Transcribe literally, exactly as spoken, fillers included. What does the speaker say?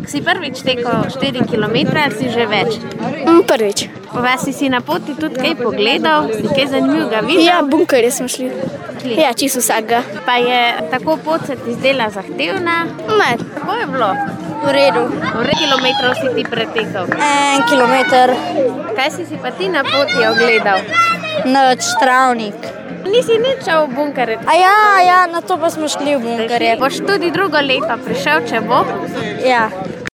Si prvič tekel štiri kilometre ali si že več? Mm, prvič. V vasi si na poti tudi kaj pogledal, si kaj zanimivega videl? Ja, bunkerje smo šli. Ja, čisto vsakega. Pa je tako pot se ti zdela zahtevna? Ne. Kako je bilo? V redu. Koliko kilometrov si ti pretekel? En kilometer. Kaj si si pa ti na poti ogledal? Noč, travnik. Nisi nič šel v bunkerje? A ja, ja, na to pa smo šli v bunkerje. Boš tudi drugo leto prišel, če bo? Ja.